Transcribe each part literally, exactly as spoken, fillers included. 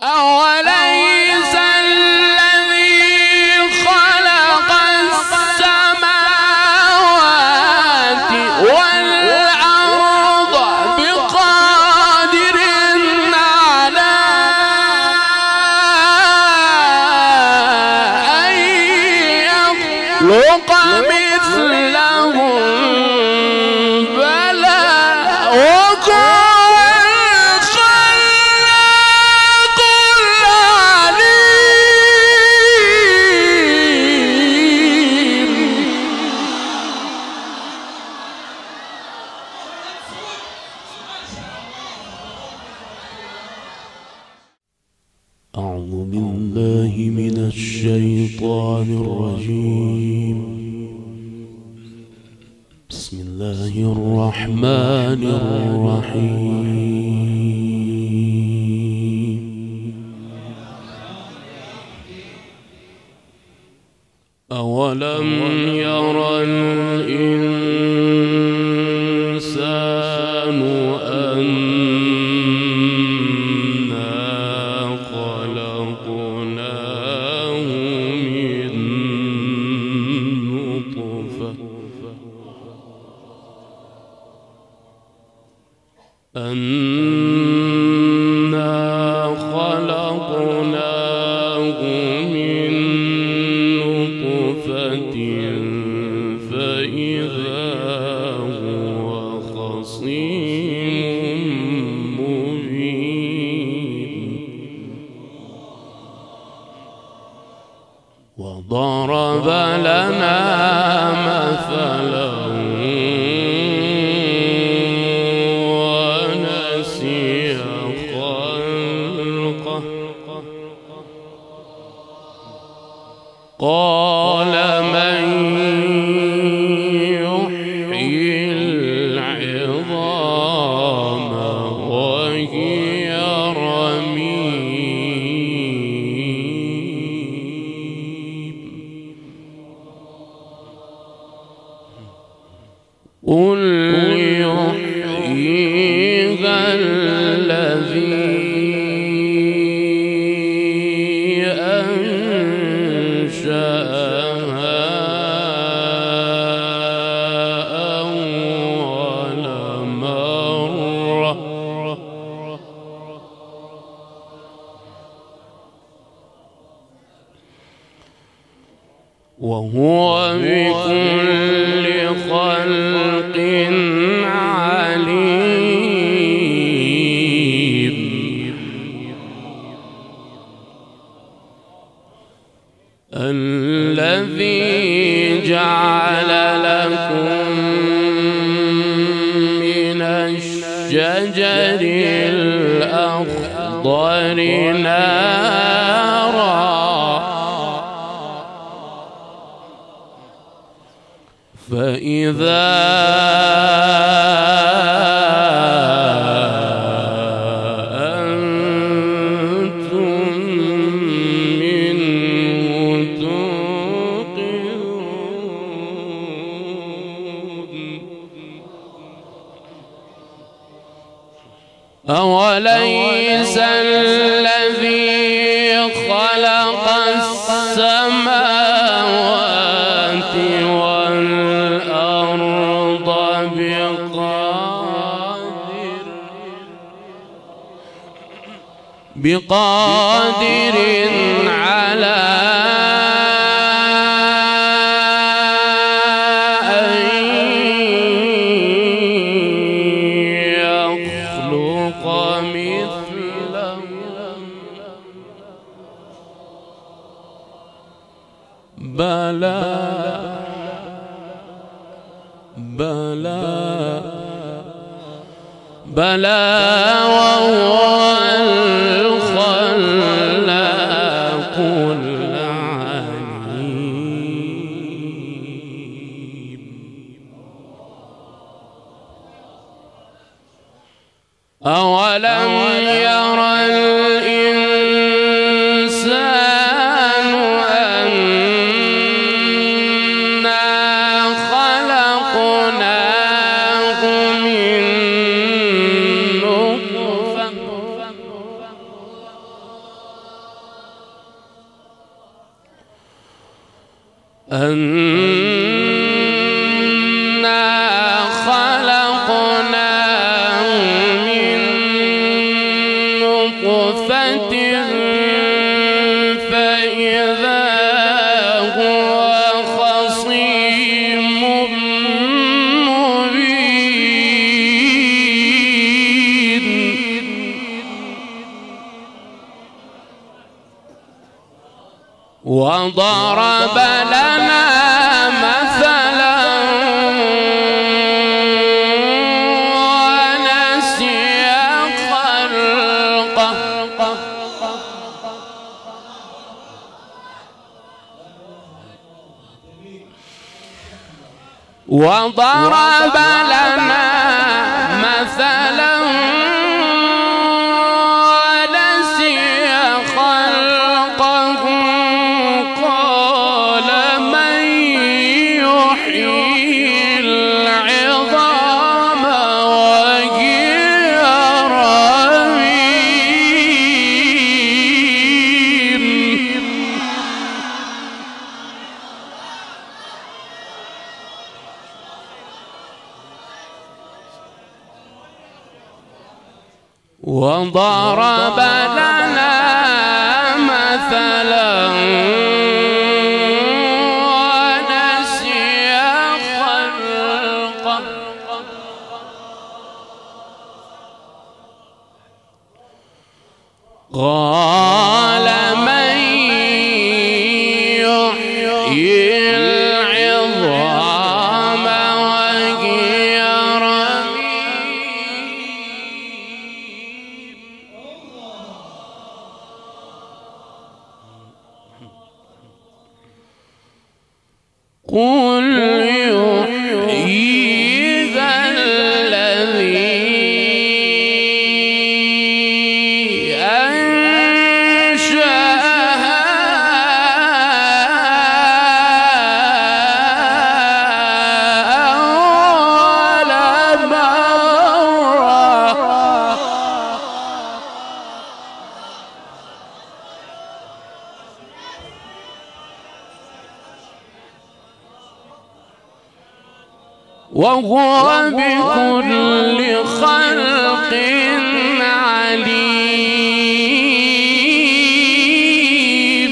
أوليس الذي خلق السماوات والأرض بقادر على أن يخلق مثلهم بلى وكن أعوذ بالله من الشيطان الرجيم. بسم الله الرحمن الرحيم. أولم يرى الإنسان أنا خلقناه من نطفة فإذا هو خصيم مبين وضرب لنا مثلا قال من يحيي العظام وهي رميم قل يحييها الذي وهو بكل خلق عليم الذي جعل لكم من الشجر الأخضر نارا فإذا أنتم منه توقدون أوليس الذي خلق السماوات والأرض بقادر بقادر على أن يخلق مثلهم بلى بلى بلى وهو الخلاق العليم أولم يرى الإنسان أنا خلقناه من نطفة أنا خلقناه من نطفة فإذا هو خصيم مبين وضرب لنا مثلا ونسي خلقه وضرب لنا مثلا ونسي خلقه قال من يحيي العظام وهي رميم وضرب لنا مثلا ونسي خلقه قال من يحيي العظام وهي رميم قل يحييها الذي أنشأها أول مرة وهو بكل خلق عليم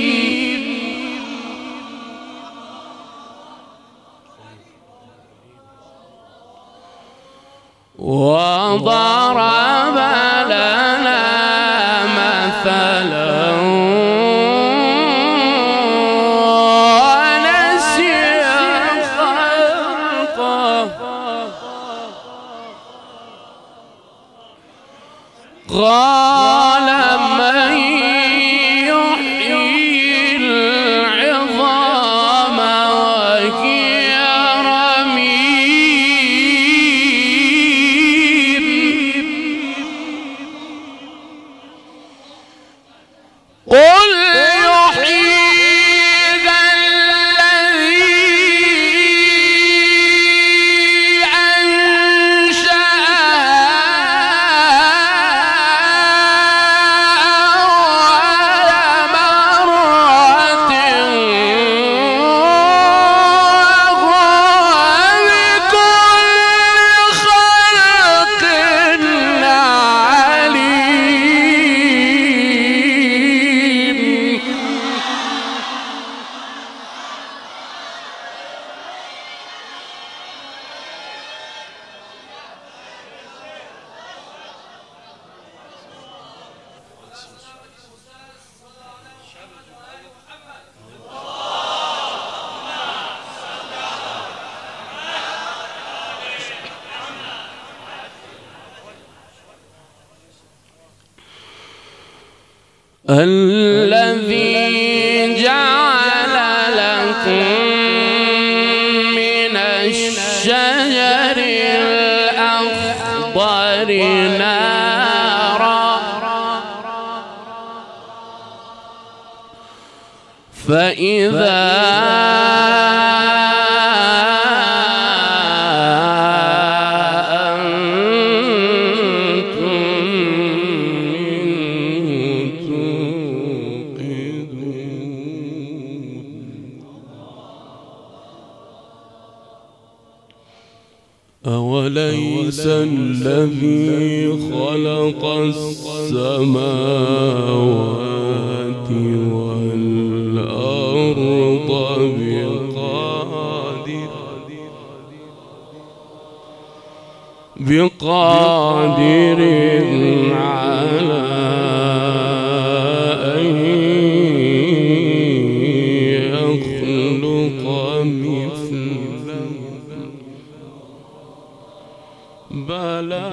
وضرب لنا مثلا ونسي خلقه قال من يحيي العظام وهي رميم قل يحييها الذي الذي جعل لكم من الشجر الأخضر نارا فإذا أوليس الذي خلق السماوات والأرض بقادر بقادر على أن يخلق مثله بلى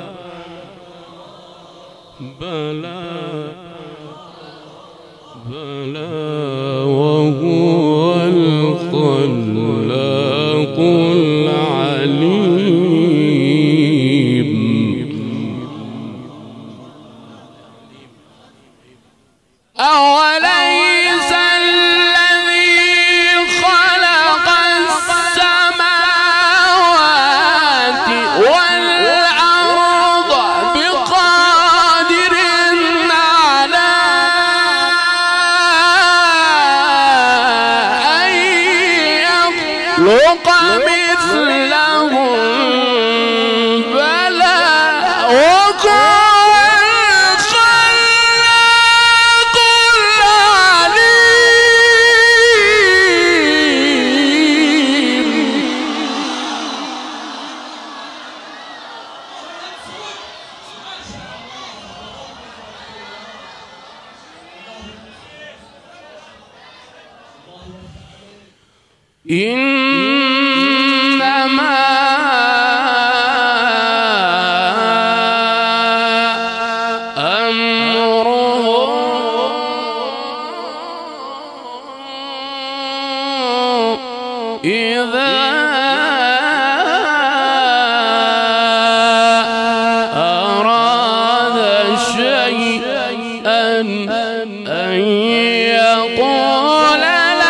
بلى بلى وهو الخلاق العليم. أوليس الذي خلق السماوات والأرض بقادر على أن يخلق مثلهم بلى وهو إنما أمره إذا أراد شيئا أن يقول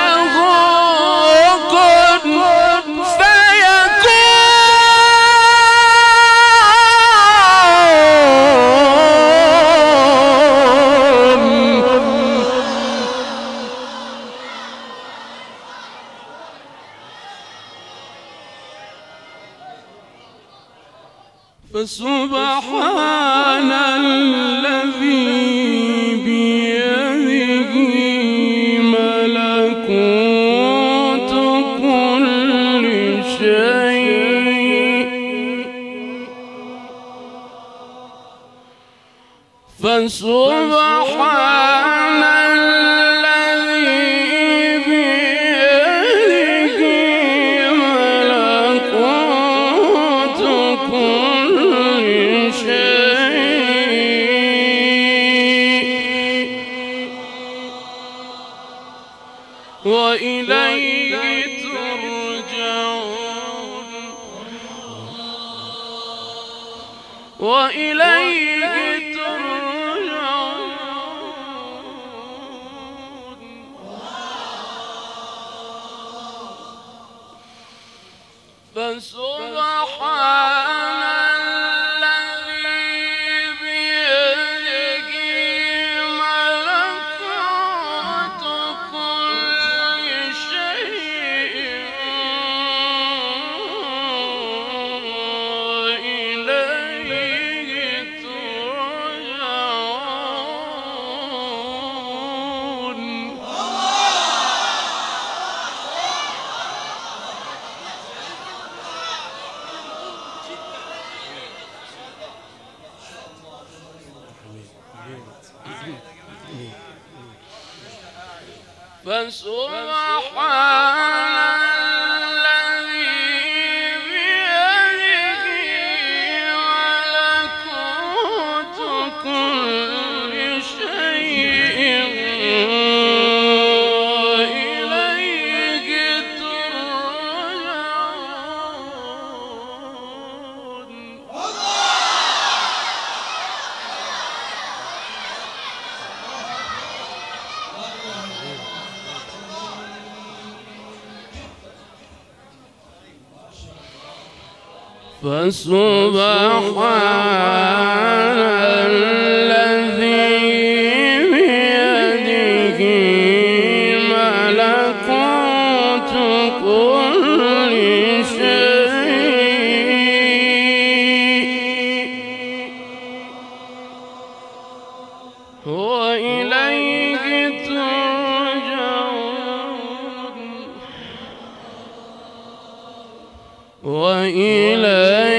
فسبحان الذي بيده ملكوت كل شيء فسبحان الذي بيده ملكوت كل وإليه ترجعون وإليه ترجعون فسبحان الذي بيده ملكوت كل شيء وإليه ترجعون. فسبحان الذي بيده ملكوت كل شيء وإليه ترجعون. فسبحان الذي بيده ملكوت كل شيء وإليه